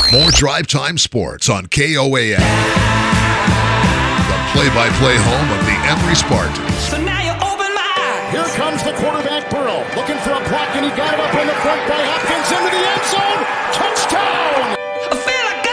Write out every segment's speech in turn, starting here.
More Drive Time Sports on KOAN. The play-by-play home of the Emory Spartans. So now you open my eyes. Here comes the quarterback, Burrow, looking for a block, and he got it up in the front by Hopkins into the end zone. Touchdown! I feel like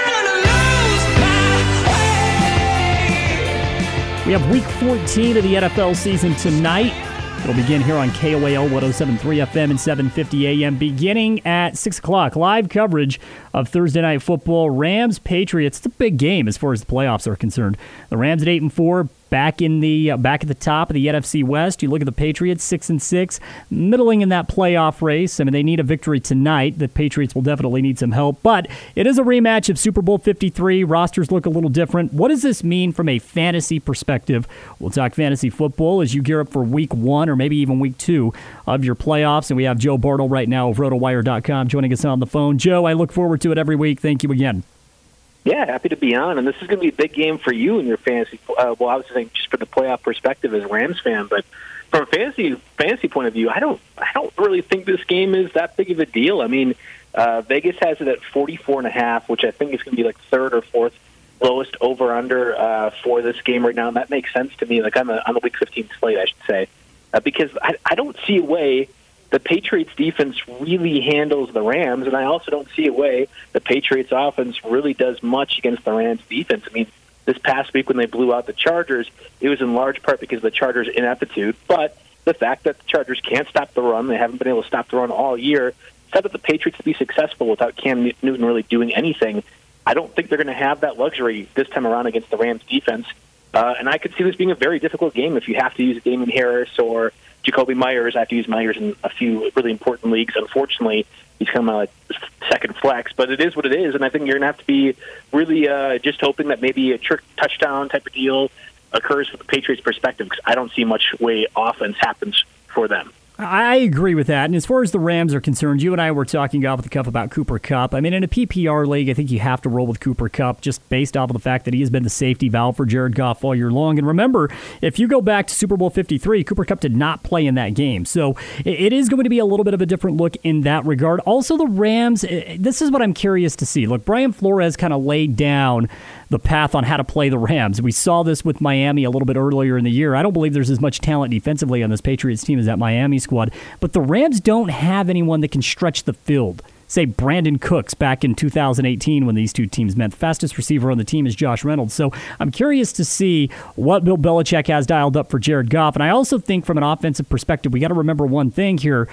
I'm gonna lose my way. We have week 14 of the NFL season tonight. It'll begin here on KOAL 107.3 FM and 750 AM beginning at 6 o'clock. Live coverage of Thursday Night Football. Rams-Patriots. It's a big game as far as the playoffs are concerned. The Rams at 8-4. Back at the top of the NFC West. You look at the Patriots, 6-6, middling in that playoff race. I mean, they need a victory tonight. The Patriots will definitely need some help. But it is a rematch of Super Bowl 53. Rosters look a little different. What does this mean from a fantasy perspective? We'll talk fantasy football as you gear up for week 1 or maybe even week 2 of your playoffs. And we have Joe Bartle right now of RotoWire.com joining us on the phone. Joe, I look forward to it every week. Thank you again. Yeah, happy to be on, and this is going to be a big game for you in your fantasy. Well, I was saying just from the playoff perspective as a Rams fan, but from a fantasy point of view, I don't really think this game is that big of a deal. I mean, Vegas has it at 44.5, which I think is going to be like third or fourth lowest over under for this game right now, and that makes sense to me. Like on the week 15 slate, I should say, because I don't see a way the Patriots defense really handles the Rams, and I also don't see a way the Patriots offense really does much against the Rams defense. I mean, this past week when they blew out the Chargers, it was in large part because of the Chargers' ineptitude, but the fact that the Chargers can't stop the run, they haven't been able to stop the run all year, set up the Patriots to be successful without Cam Newton really doing anything. I don't think they're going to have that luxury this time around against the Rams defense, and I could see this being a very difficult game if you have to use Damon Harris or Jacoby Myers. I have to use Myers in a few really important leagues. Unfortunately, he's kind of like second flex, but it is what it is, and I think you're going to have to be really just hoping that maybe a trick touchdown type of deal occurs from the Patriots' perspective, because I don't see much way offense happens for them. I agree with that. And as far as the Rams are concerned, you and I were talking off the cuff about Cooper Kupp. I mean, in a PPR league, I think you have to roll with Cooper Kupp just based off of the fact that he has been the safety valve for Jared Goff all year long. And remember, if you go back to Super Bowl 53, Cooper Kupp did not play in that game. So it is going to be a little bit of a different look in that regard. Also, the Rams, this is what I'm curious to see. Look, Brian Flores kind of laid down the path on how to play the Rams. We saw this with Miami a little bit earlier in the year. I don't believe there's as much talent defensively on this Patriots team as that Miami squad, but the Rams don't have anyone that can stretch the field. Say Brandon Cooks back in 2018 when these two teams met. The fastest receiver on the team is Josh Reynolds. So I'm curious to see what Bill Belichick has dialed up for Jared Goff. And I also think from an offensive perspective, we got to remember one thing here.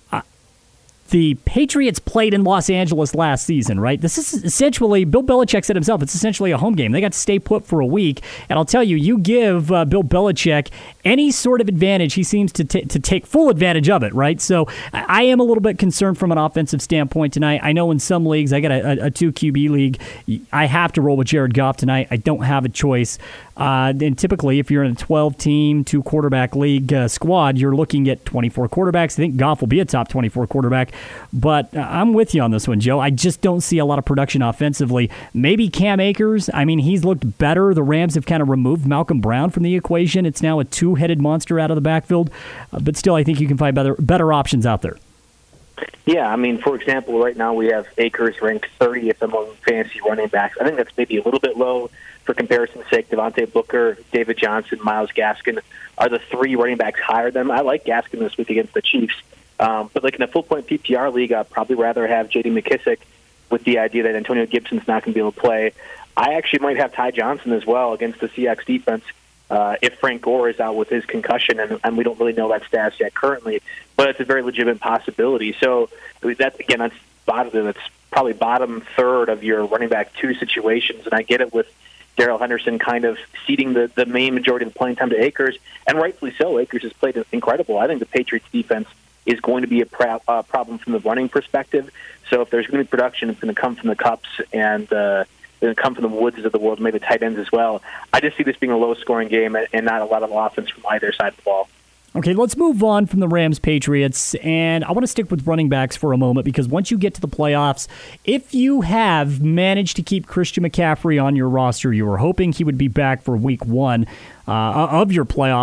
The Patriots played in Los Angeles last season, right? This is essentially, Bill Belichick said himself, it's essentially a home game. They got to stay put for a week. And I'll tell you, you give Bill Belichick any sort of advantage, he seems to take full advantage of it, right? So I am a little bit concerned from an offensive standpoint tonight. I know in some leagues, I got a 2 QB league, I have to roll with Jared Goff tonight. I don't have a choice. And typically, if you're in a 12-team, 2-quarterback league squad, you're looking at 24 quarterbacks. I think Goff will be a top 24 quarterback. But I'm with you on this one, Joe. I just don't see a lot of production offensively. Maybe Cam Akers. I mean, he's looked better. The Rams have kind of removed Malcolm Brown from the equation. It's now a 2-headed monster out of the backfield. But still, I think you can find better options out there. Yeah, I mean, for example, right now we have Akers ranked 30th among fantasy running backs. I think that's maybe a little bit low for comparison's sake. Devontae Booker, David Johnson, Myles Gaskin are the 3 running backs higher than them. I like Gaskin this week against the Chiefs. But like in a full-point PPR league, I'd probably rather have J.D. McKissick with the idea that Antonio Gibson's not going to be able to play. I actually might have Ty Johnson as well against the Seahawks defense if Frank Gore is out with his concussion, and we don't really know that status yet currently, but it's a very legitimate possibility. So that's probably bottom third of your running back 2 situations, and I get it with Darrell Henderson kind of ceding the main majority of the playing time to Akers, and rightfully so. Akers has played incredible. I think the Patriots defense is going to be a problem from the running perspective. So if there's going to be production, it's going to come from the Cups and going to come from the Woods of the world, maybe tight ends as well. I just see this being a low-scoring game and not a lot of offense from either side of the ball. Okay, let's move on from the Rams-Patriots, and I want to stick with running backs for a moment because once you get to the playoffs, if you have managed to keep Christian McCaffrey on your roster, you were hoping he would be back for week 1 of your playoffs, and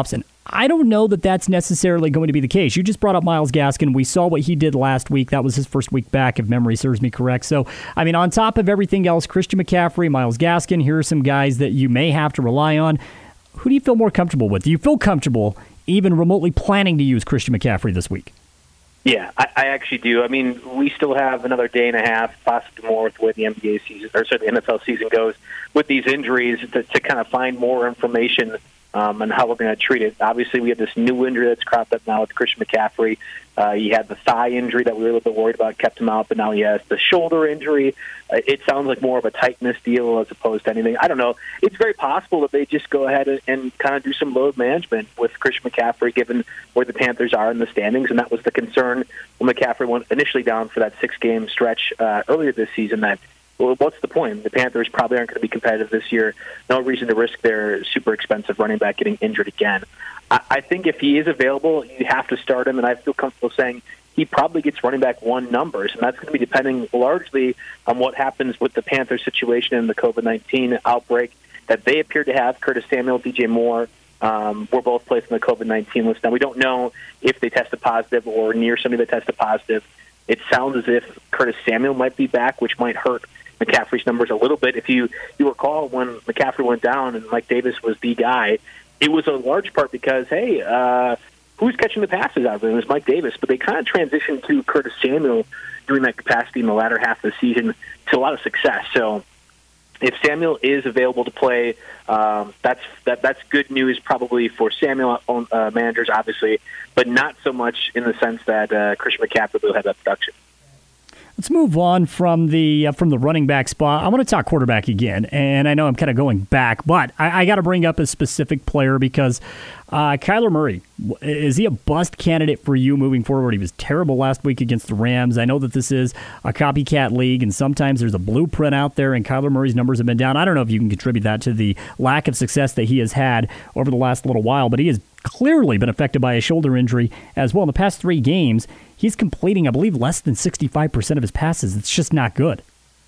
I don't know that that's necessarily going to be the case. You just brought up Myles Gaskin. We saw what he did last week. That was his first week back, if memory serves me correct. So, I mean, on top of everything else, Christian McCaffrey, Myles Gaskin, here are some guys that you may have to rely on. Who do you feel more comfortable with? Do you feel comfortable even remotely planning to use Christian McCaffrey this week? Yeah, I actually do. I mean, we still have another day and a half, possibly more, with the way the NBA season, or certainly the NFL season goes with these injuries to kind of find more information on how we're going to treat it. Obviously, we have this new injury that's cropped up now with Christian McCaffrey. He had the thigh injury that we were a little bit worried about, kept him out, but now he has the shoulder injury. It sounds like more of a tightness deal as opposed to anything. I don't know. It's very possible that they just go ahead and kind of do some load management with Christian McCaffrey, given where the Panthers are in the standings, and that was the concern when McCaffrey went initially down for that 6-game stretch earlier this season. That, well, what's the point? The Panthers probably aren't going to be competitive this year. No reason to risk their super expensive running back getting injured again. I think if he is available, you have to start him, and I feel comfortable saying he probably gets running back 1 numbers, and that's going to be depending largely on what happens with the Panthers situation and the COVID-19 outbreak that they appear to have. Curtis Samuel, DJ Moore were both placed on the COVID-19 list. Now, we don't know if they tested positive or near somebody that tested positive. It sounds as if Curtis Samuel might be back, which might hurt McCaffrey's numbers a little bit. If you recall, when McCaffrey went down and Mike Davis was the guy, it was a large part because, hey, who's catching the passes out of it? It was Mike Davis. But they kind of transitioned to Curtis Samuel doing that capacity in the latter half of the season to a lot of success. So if Samuel is available to play, that's good news probably for Samuel managers, obviously, but not so much in the sense that Christian McCaffrey will have that production. Let's move on from the running back spot. I want to talk quarterback again, and I know I'm kind of going back, but I got to bring up a specific player because Kyler Murray, is he a bust candidate for you moving forward? He was terrible last week against the Rams. I know that this is a copycat league, and sometimes there's a blueprint out there, and Kyler Murray's numbers have been down. I don't know if you can contribute that to the lack of success that he has had over the last little while, but he has clearly been affected by a shoulder injury as well. In the past 3 games, he's completing, I believe, less than 65% of his passes. It's just not good.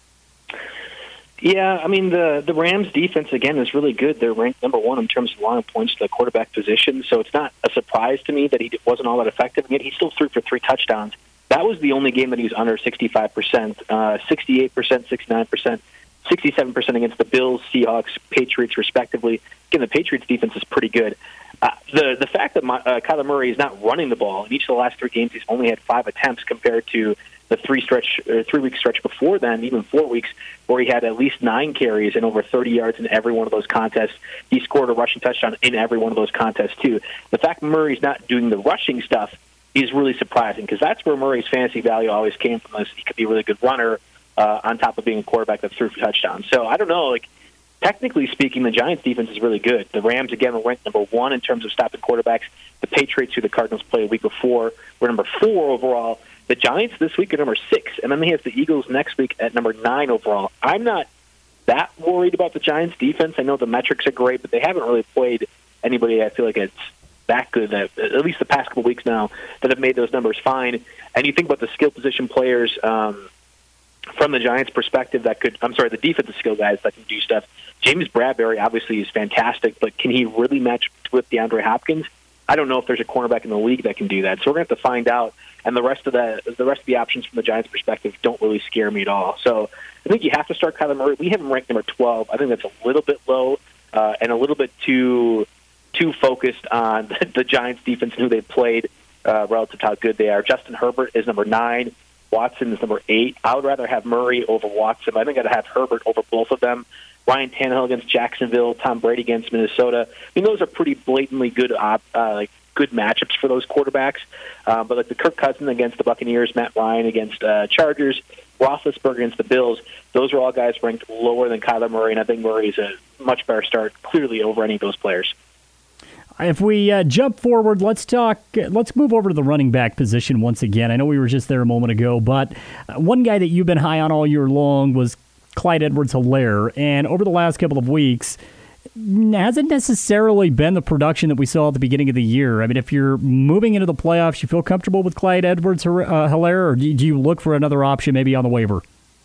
Yeah, I mean, the Rams' defense, again, is really good. They're ranked number 1 in terms of allowing points to the quarterback position, so it's not a surprise to me that he wasn't all that effective, and yet he still threw for 3 touchdowns. That was the only game that he was under 65%, 68%, 69%, 67% against the Bills, Seahawks, Patriots, respectively. Again, the Patriots' defense is pretty good. The fact that Kyler Murray is not running the ball, in each of the last 3 games, he's only had 5 attempts compared to the 3-week stretch before then, even 4 weeks, where he had at least 9 carries and over 30 yards in every one of those contests. He scored a rushing touchdown in every one of those contests, too. The fact Murray's not doing the rushing stuff is really surprising because that's where Murray's fantasy value always came from. He could be a really good runner on top of being a quarterback that threw for touchdowns. So I don't know, technically speaking, the Giants' defense is really good. The Rams, again, were ranked number 1 in terms of stopping quarterbacks. The Patriots, who the Cardinals played a week before, were number 4 overall. The Giants this week are number 6, and then they have the Eagles next week at number 9 overall. I'm not that worried about the Giants' defense. I know the metrics are great, but they haven't really played anybody I feel like it's that good, at least the past couple weeks now, that have made those numbers fine. And you think about the skill position players from the Giants' perspective the defensive skill guys that can do stuff. James Bradbury obviously is fantastic, but can he really match with DeAndre Hopkins? I don't know if there's a cornerback in the league that can do that. So we're going to have to find out. And the rest of the options from the Giants' perspective don't really scare me at all. So I think you have to start Kyler Murray. We have him ranked number 12. I think that's a little bit low and a little bit too focused on the Giants' defense and who they've played relative to how good they are. Justin Herbert is number 9. Watson is number 8. I would rather have Murray over Watson. I think I'd have Herbert over both of them. Ryan Tannehill against Jacksonville, Tom Brady against Minnesota. I mean, those are pretty blatantly good good matchups for those quarterbacks. But the Kirk Cousins against the Buccaneers, Matt Ryan against Chargers, Roethlisberger against the Bills, those are all guys ranked lower than Kyler Murray, and I think Murray's a much better start, clearly over any of those players. If we jump forward, let's move over to the running back position once again. I know we were just there a moment ago, but one guy that you've been high on all year long was Clyde Edwards-Helaire, and over the last couple of weeks, hasn't necessarily been the production that we saw at the beginning of the year. I mean, if you're moving into the playoffs, you feel comfortable with Clyde Edwards-Helaire, or do you look for another option maybe on the waiver?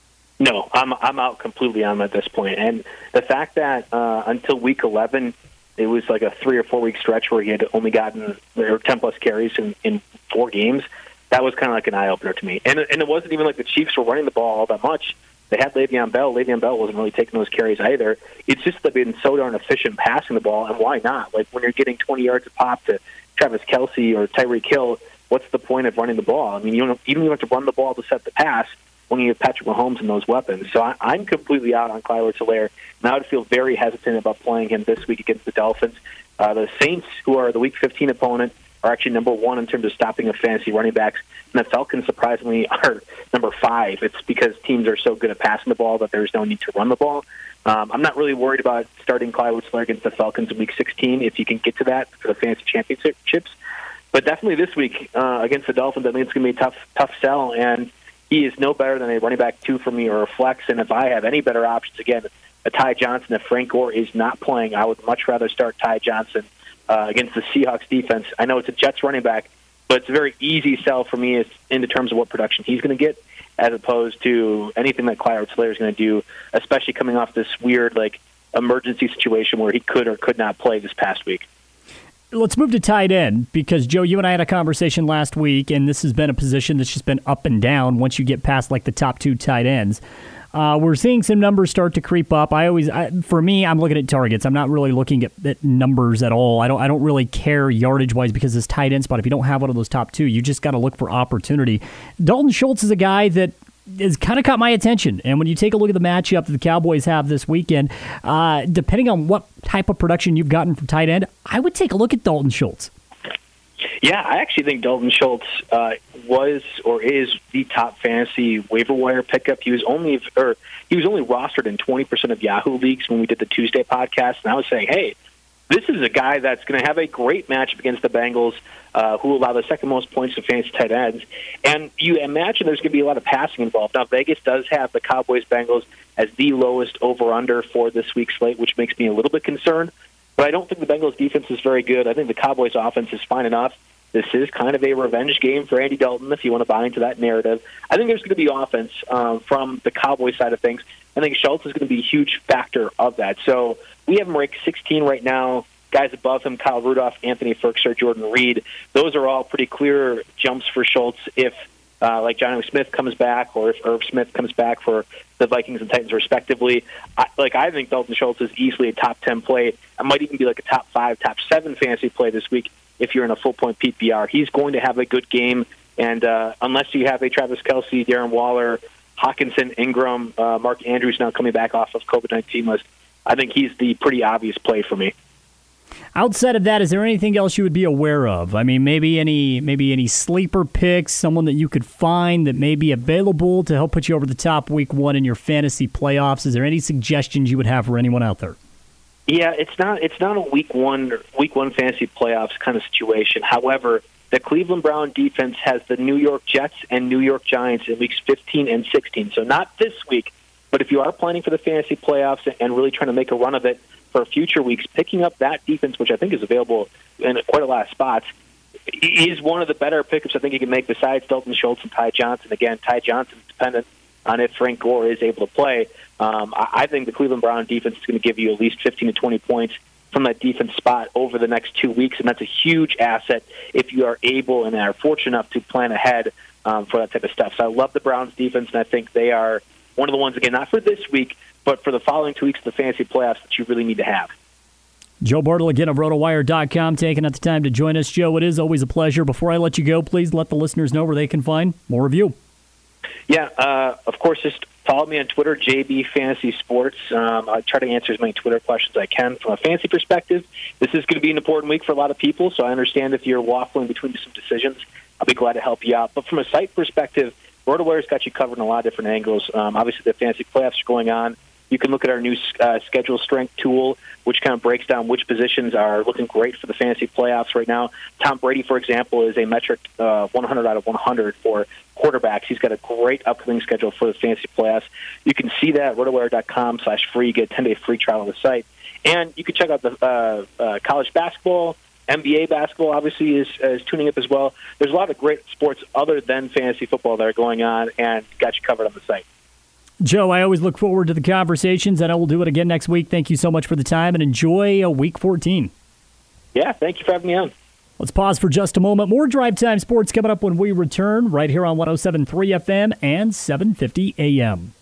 No, I'm out completely on him at this point. And the fact that until week 11, it was like a 3 or 4 week stretch where he had only gotten 10-plus carries in 4 games. That was kind of like an eye-opener to me. And it wasn't even like the Chiefs were running the ball all that much. They had Le'Veon Bell. Le'Veon Bell wasn't really taking those carries either. It's just they've been so darn efficient passing the ball, and why not? Like when you're getting 20 yards a pop to Travis Kelce or Tyreek Hill, what's the point of running the ball? I mean, you don't even have to run the ball to set the pass when you have Patrick Mahomes and those weapons. So I'm completely out on Clyde Edwards-Helaire, and I would feel very hesitant about playing him this week against the Dolphins. The Saints, who are the Week 15 opponent, are actually number 1 in terms of stopping of fantasy running backs, and the Falcons, surprisingly, are number 5. It's because teams are so good at passing the ball that there's no need to run the ball. I'm not really worried about starting Clyde Edwards-Helaire against the Falcons in Week 16 if you can get to that for the fantasy championships. But definitely this week against the Dolphins, I think it's going to be a tough sell, and he is no better than a running back 2 for me or a flex. And if I have any better options, again, a Ty Johnson, if Frank Gore is not playing, I would much rather start Ty Johnson against the Seahawks defense. I know it's a Jets running back, but it's a very easy sell for me in terms of what production he's going to get, as opposed to anything that Clyde Edwards-Helaire is going to do, especially coming off this weird emergency situation where he could or could not play this past week. Let's move to tight end, because, Joe, you and I had a conversation last week, and this has been a position that's just been up and down once you get past the top 2 tight ends. We're seeing some numbers start to creep up. For me, I'm looking at targets. I'm not really looking at numbers at all. I don't really care yardage-wise because this tight end spot, if you don't have one of those top 2, you just got to look for opportunity. Dalton Schultz is a guy that has kind of caught my attention. And when you take a look at the matchup that the Cowboys have this weekend, depending on what type of production you've gotten from tight end, I would take a look at Dalton Schultz. Yeah, I actually think Dalton Schultz was or is the top fantasy waiver wire pickup. He was only rostered in 20% of Yahoo leagues when we did the Tuesday podcast, and I was saying, hey, this is a guy that's going to have a great matchup against the Bengals, who allow the second most points to fantasy tight ends. And you imagine there's going to be a lot of passing involved. Now, Vegas does have the Cowboys-Bengals as the lowest over-under for this week's slate, which makes me a little bit concerned. But I don't think the Bengals' defense is very good. I think the Cowboys' offense is fine enough. This is kind of a revenge game for Andy Dalton, if you want to buy into that narrative. I think there's going to be offense from the Cowboys side of things. I think Schultz is going to be a huge factor of that. So we have him ranked 16 right now. Guys above him, Kyle Rudolph, Anthony Ferguson, Jordan Reed. Those are all pretty clear jumps for Schultz if, Jonnu Smith comes back or if Irv Smith comes back for the Vikings and Titans respectively. I think Dalton Schultz is easily a top 10 play. It might even be like a top 5, top 7 fantasy play this week if you're in a full-point PPR. He's going to have a good game, and unless you have a Travis Kelce, Darren Waller, Hawkinson, Ingram, Mark Andrews now coming back off of COVID-19 list, I think he's the pretty obvious play for me. Outside of that, is there anything else you would be aware of? I mean, maybe any sleeper picks, someone that you could find that may be available to help put you over the top week 1 in your fantasy playoffs? Is there any suggestions you would have for anyone out there? Yeah, it's not a week one fantasy playoffs kind of situation. However, the Cleveland Brown defense has the New York Jets and New York Giants in weeks 15 and 16. So not this week, but if you are planning for the fantasy playoffs and really trying to make a run of it for future weeks, picking up that defense, which I think is available in quite a lot of spots, is one of the better pickups I think you can make besides Dalton Schultz and Ty Johnson. Again, Ty Johnson is dependent on if Frank Gore is able to play. I think the Cleveland Brown defense is going to give you at least 15 to 20 points from that defense spot over the next 2 weeks, and that's a huge asset if you are able and are fortunate enough to plan ahead for that type of stuff. So I love the Browns defense, and I think they are one of the ones, again, not for this week, but for the following 2 weeks of the fantasy playoffs that you really need to have. Joe Bartle again of RotoWire.com taking out the time to join us. Joe, it is always a pleasure. Before I let you go, please let the listeners know where they can find more of you. Yeah, of course, just follow me on Twitter, JB Fantasy Sports. I try to answer as many Twitter questions as I can. From a fantasy perspective, this is going to be an important week for a lot of people, so I understand if you're waffling between some decisions, I'll be glad to help you out. But from a site perspective, RotoWire's got you covered in a lot of different angles. Obviously, the fantasy playoffs are going on. You can look at our new schedule strength tool, which kind of breaks down which positions are looking great for the fantasy playoffs right now. Tom Brady, for example, is a metric 100 out of 100 for quarterbacks. He's got a great upcoming schedule for the fantasy playoffs. You can see that at rotowire.com/free. You get a 10-day free trial on the site. And you can check out the college basketball. NBA basketball, obviously, is tuning up as well. There's a lot of great sports other than fantasy football that are going on, and got you covered on the site. Joe, I always look forward to the conversations, and I will do it again next week. Thank you so much for the time, and enjoy Week 14. Yeah, thank you for having me on. Let's pause for just a moment. More Drive Time Sports coming up when we return right here on 107.3 FM and 750 AM.